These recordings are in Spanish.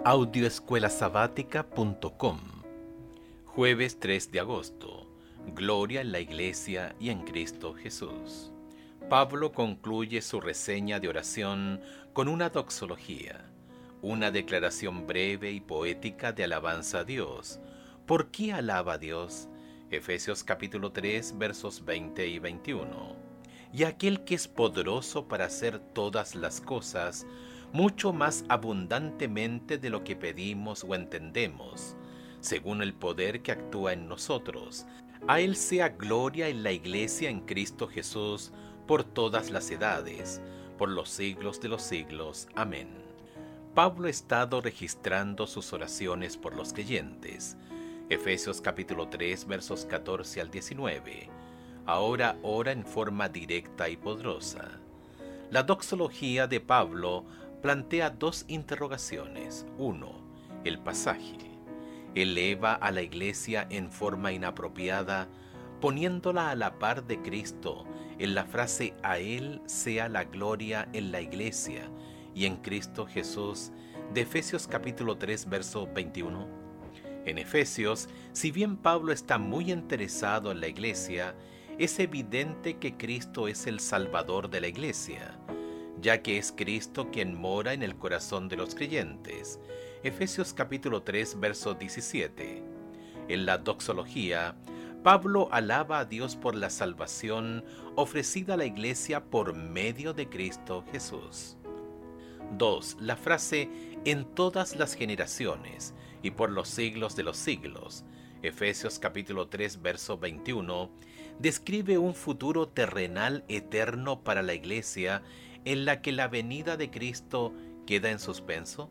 Audioescuelasabática.com. Jueves 3 de agosto. Gloria en la Iglesia y en Cristo Jesús. Pablo concluye su reseña de oración con una doxología, una declaración breve y poética de alabanza a Dios. ¿Por qué alaba a Dios? Efesios capítulo 3, versos 20 y 21. Y aquel que es poderoso para hacer todas las cosas, mucho más abundantemente de lo que pedimos o entendemos, según el poder que actúa en nosotros. A Él sea gloria en la Iglesia en Cristo Jesús, por todas las edades, por los siglos de los siglos. Amén. Pablo ha estado registrando sus oraciones por los creyentes. Efesios capítulo 3, versos 14 al 19. Ahora ora en forma directa y poderosa. La doxología de Pablo plantea dos interrogaciones. 1. El pasaje. Eleva a la Iglesia en forma inapropiada, poniéndola a la par de Cristo en la frase «A Él sea la gloria en la Iglesia y en Cristo Jesús» de Efesios capítulo 3, verso 21. En Efesios, si bien Pablo está muy interesado en la Iglesia, es evidente que Cristo es el Salvador de la Iglesia, ya que es Cristo quien mora en el corazón de los creyentes. Efesios capítulo 3, verso 17. En la doxología, Pablo alaba a Dios por la salvación ofrecida a la Iglesia por medio de Cristo Jesús. 2. La frase «en todas las generaciones y por los siglos de los siglos», Efesios capítulo 3, verso 21, describe un futuro terrenal eterno para la Iglesia en la que la venida de Cristo queda en suspenso.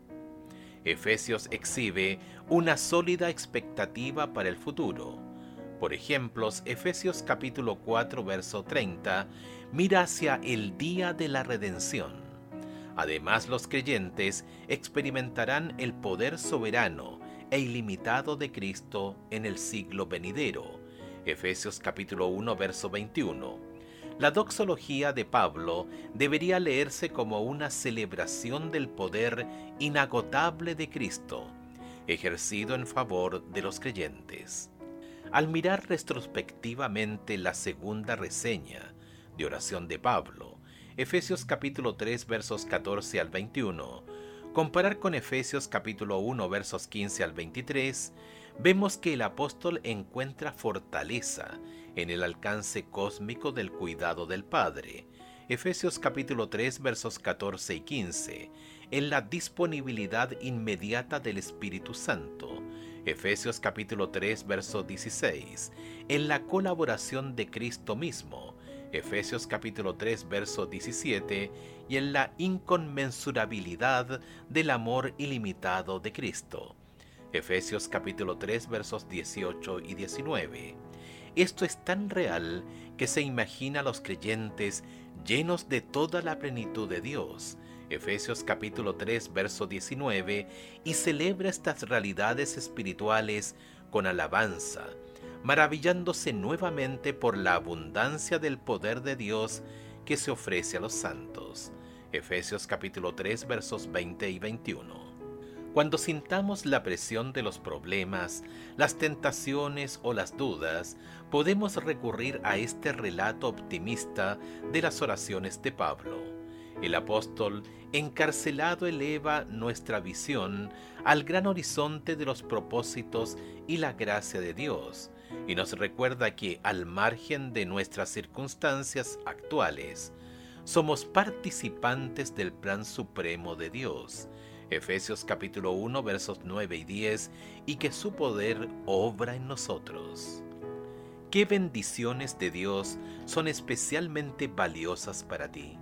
Efesios exhibe una sólida expectativa para el futuro. Por ejemplo, Efesios capítulo 4, verso 30, mira hacia el día de la redención. Además, los creyentes experimentarán el poder soberano e ilimitado de Cristo en el siglo venidero. Efesios capítulo 1, verso 21. La doxología de Pablo debería leerse como una celebración del poder inagotable de Cristo, ejercido en favor de los creyentes. Al mirar retrospectivamente la segunda reseña de oración de Pablo, Efesios capítulo 3, versos 14 al 21, comparar con Efesios capítulo 1, versos 15 al 23, vemos que el apóstol encuentra fortaleza en el alcance cósmico del cuidado del Padre. Efesios capítulo 3, versos 14 y 15, en la disponibilidad inmediata del Espíritu Santo. Efesios capítulo 3, verso 16, en la colaboración de Cristo mismo. Efesios capítulo 3, verso 17, y en la inconmensurabilidad del amor ilimitado de Cristo. Efesios capítulo 3, versos 18 y 19. Esto es tan real que se imagina a los creyentes llenos de toda la plenitud de Dios. Efesios capítulo 3, verso 19, y celebra estas realidades espirituales con alabanza, maravillándose nuevamente por la abundancia del poder de Dios que se ofrece a los santos. Efesios capítulo 3, versos 20 y 21. Cuando sintamos la presión de los problemas, las tentaciones o las dudas, podemos recurrir a este relato optimista de las oraciones de Pablo. El apóstol encarcelado eleva nuestra visión al gran horizonte de los propósitos y la gracia de Dios, y nos recuerda que, al margen de nuestras circunstancias actuales, somos participantes del plan supremo de Dios. Efesios capítulo 1, versos 9 y 10, y que su poder obra en nosotros. ¿Qué bendiciones de Dios son especialmente valiosas para ti?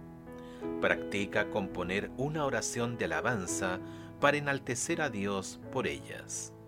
Practica componer una oración de alabanza para enaltecer a Dios por ellas.